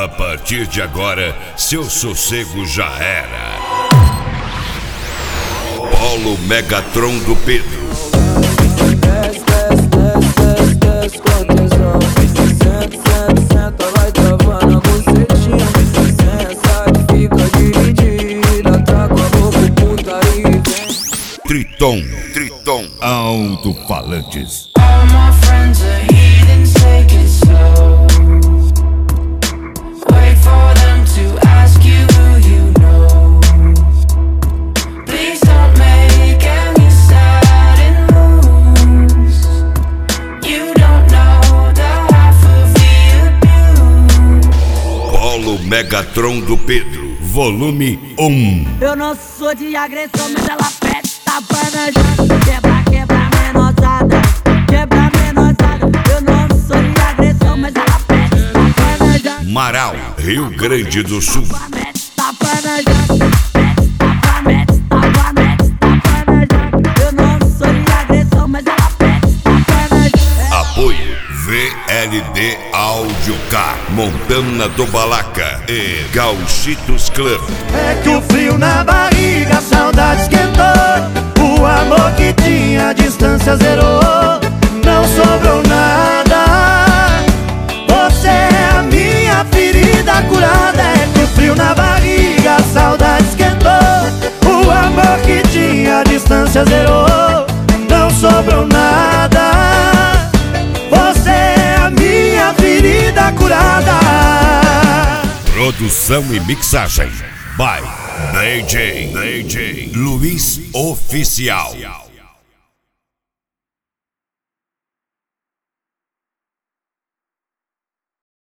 A partir de agora, seu sossego já era. Polo Megatron do Pedro. Desce com tesão. Senta, vai travando a bucetinha. Senta que fica dividida. Tá com a boca putaria e vem. Triton Alto-Falantes. All my friends are heathens, take it slow. Wait for them to ask you who you know. Please don't make any sudden moves. You don't know the half of the abuse. Polo Megatron do Pedro, volume 1. Eu não sou de agressão, mas ela pede tapanajada. Quebra, menosada. Quebra, menosada. Eu não sou de agressão, mas ela pede tapanajada. Marau, Rio Grande do Sul. Tapanajada. Mete tapanajada. Eu não sou de agressão, mas ela pede tapanajada. Apoio VLD Áudio Car, Montana do Balaca e Gauchitos Club. É que o frio na barriga, a saudade esquentou. O amor que tinha, a distância zerou. Não sobrou nada. Você é a minha ferida curada. É que o frio na barriga, a saudade esquentou. O amor que tinha, a distância zerou. Não sobrou nada. Você é a minha ferida curada. Produção e mixagem by DJ Luiz Oficial.